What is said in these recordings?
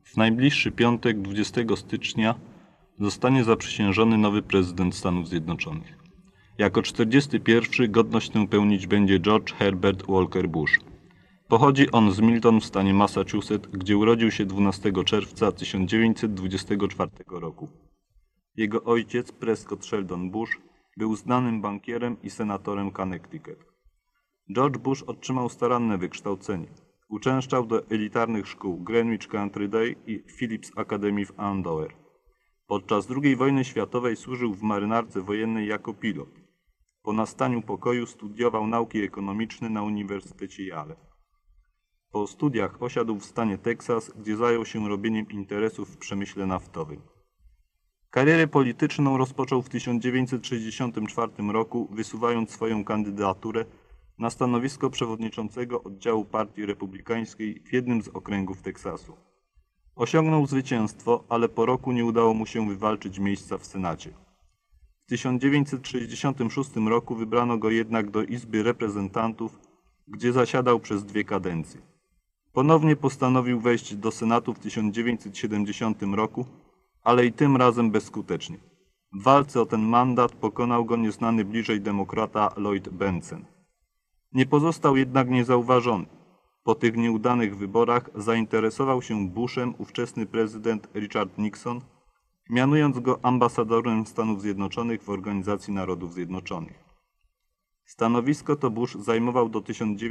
W najbliższy piątek, 20 stycznia, zostanie zaprzysiężony nowy prezydent Stanów Zjednoczonych. Jako 41. godność tę pełnić będzie George Herbert Walker Bush. Pochodzi on z Milton w stanie Massachusetts, gdzie urodził się 12 czerwca 1924 roku. Jego ojciec, Prescott Sheldon Bush, był znanym bankierem i senatorem Connecticut. George Bush otrzymał staranne wykształcenie. Uczęszczał do elitarnych szkół Greenwich Country Day i Phillips Academy w Andover. Podczas II wojny światowej służył w marynarce wojennej jako pilot. Po nastaniu pokoju studiował nauki ekonomiczne na Uniwersytecie Yale. Po studiach osiadł w stanie Teksas, gdzie zajął się robieniem interesów w przemyśle naftowym. Karierę polityczną rozpoczął w 1964 roku, wysuwając swoją kandydaturę na stanowisko przewodniczącego oddziału Partii Republikańskiej w jednym z okręgów Teksasu. Osiągnął zwycięstwo, ale po roku nie udało mu się wywalczyć miejsca w Senacie. W 1966 roku wybrano go jednak do Izby Reprezentantów, gdzie zasiadał przez 2 kadencje. Ponownie postanowił wejść do Senatu w 1970 roku, ale i tym razem bezskutecznie. W walce o ten mandat pokonał go nieznany bliżej demokrata Lloyd Bentsen. Nie pozostał jednak niezauważony. Po tych nieudanych wyborach zainteresował się Bushem ówczesny prezydent Richard Nixon, mianując go ambasadorem Stanów Zjednoczonych w Organizacji Narodów Zjednoczonych. Stanowisko to Bush zajmował do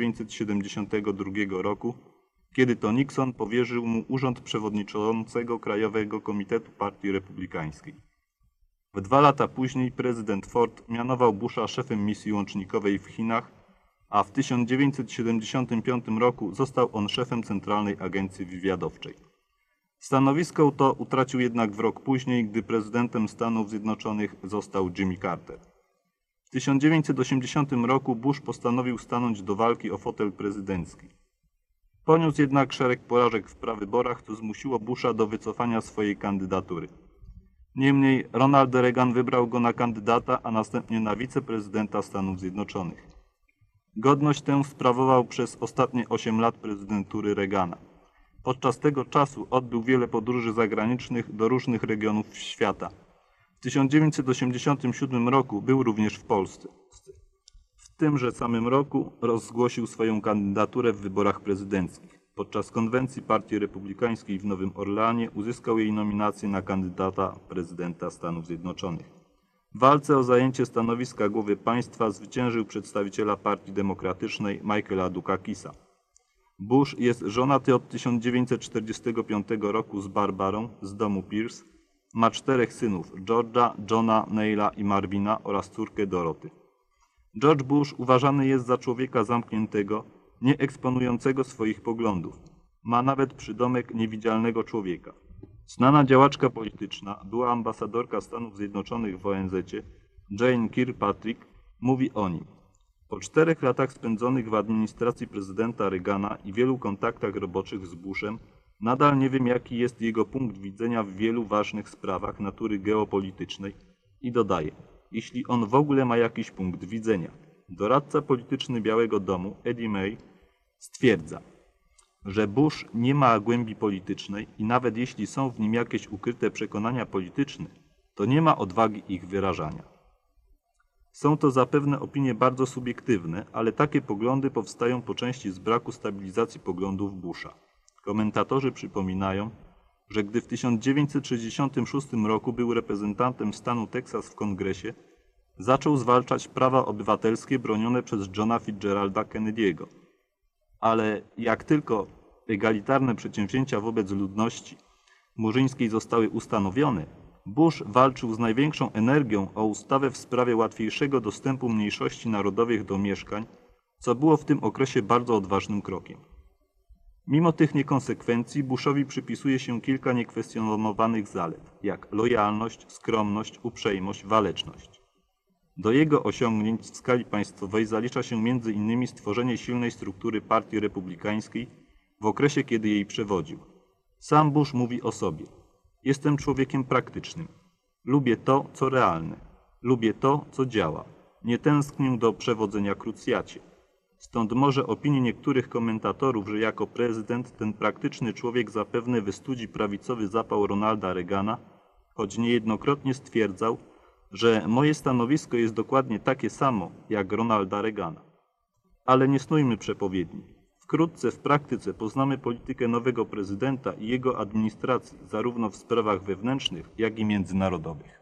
1972 roku, kiedy to Nixon powierzył mu urząd przewodniczącego Krajowego Komitetu Partii Republikańskiej. W 2 lata później prezydent Ford mianował Busha szefem misji łącznikowej w Chinach, a w 1975 roku został on szefem Centralnej Agencji Wywiadowczej. Stanowisko to utracił jednak w rok później, gdy prezydentem Stanów Zjednoczonych został Jimmy Carter. W 1980 roku Bush postanowił stanąć do walki o fotel prezydencki. Poniósł jednak szereg porażek w prawyborach, co zmusiło Busha do wycofania swojej kandydatury. Niemniej Ronald Reagan wybrał go na kandydata, a następnie na wiceprezydenta Stanów Zjednoczonych. Godność tę sprawował przez ostatnie 8 lat prezydentury Reagana. Podczas tego czasu odbył wiele podróży zagranicznych do różnych regionów świata. W 1987 roku był również w Polsce. W tymże samym roku rozgłosił swoją kandydaturę w wyborach prezydenckich. Podczas konwencji Partii Republikańskiej w Nowym Orleanie uzyskał jej nominację na kandydata prezydenta Stanów Zjednoczonych. W walce o zajęcie stanowiska głowy państwa zwyciężył przedstawiciela Partii Demokratycznej Michaela Dukakisa. Bush jest żonaty od 1945 roku z Barbarą z domu Pierce. Ma 4 synów: George'a, Johna, Neila i Marvina oraz córkę Doroty. George Bush uważany jest za człowieka zamkniętego, nie eksponującego swoich poglądów. Ma nawet przydomek niewidzialnego człowieka. Znana działaczka polityczna, była ambasadorka Stanów Zjednoczonych w ONZ-cie, Jane Kirkpatrick, mówi o nim: po 4 latach spędzonych w administracji prezydenta Reagana i wielu kontaktach roboczych z Bushem, nadal nie wiem, jaki jest jego punkt widzenia w wielu ważnych sprawach natury geopolitycznej i dodaje: jeśli on w ogóle ma jakiś punkt widzenia. Doradca polityczny Białego Domu, Eddie May, stwierdza, że Bush nie ma głębi politycznej i nawet jeśli są w nim jakieś ukryte przekonania polityczne, to nie ma odwagi ich wyrażania. Są to zapewne opinie bardzo subiektywne, ale takie poglądy powstają po części z braku stabilizacji poglądów Busha. Komentatorzy przypominają, że gdy w 1966 roku był reprezentantem stanu Teksas w Kongresie, zaczął zwalczać prawa obywatelskie bronione przez Johna Fitzgeralda Kennedy'ego. Ale jak tylko egalitarne przedsięwzięcia wobec ludności murzyńskiej zostały ustanowione, Bush walczył z największą energią o ustawę w sprawie łatwiejszego dostępu mniejszości narodowych do mieszkań, co było w tym okresie bardzo odważnym krokiem. Mimo tych niekonsekwencji Bushowi przypisuje się kilka niekwestionowanych zalet, jak lojalność, skromność, uprzejmość, waleczność. Do jego osiągnięć w skali państwowej zalicza się m.in. stworzenie silnej struktury Partii Republikańskiej w okresie, kiedy jej przewodził. Sam Bush mówi o sobie: jestem człowiekiem praktycznym. Lubię to, co realne. Lubię to, co działa. Nie tęsknię do przewodzenia krucjacie. Stąd może opinii niektórych komentatorów, że jako prezydent ten praktyczny człowiek zapewne wystudzi prawicowy zapał Ronalda Reagana, choć niejednokrotnie stwierdzał, że moje stanowisko jest dokładnie takie samo jak Ronalda Reagana. Ale nie snujmy przepowiedni. Wkrótce w praktyce poznamy politykę nowego prezydenta i jego administracji, zarówno w sprawach wewnętrznych, jak i międzynarodowych.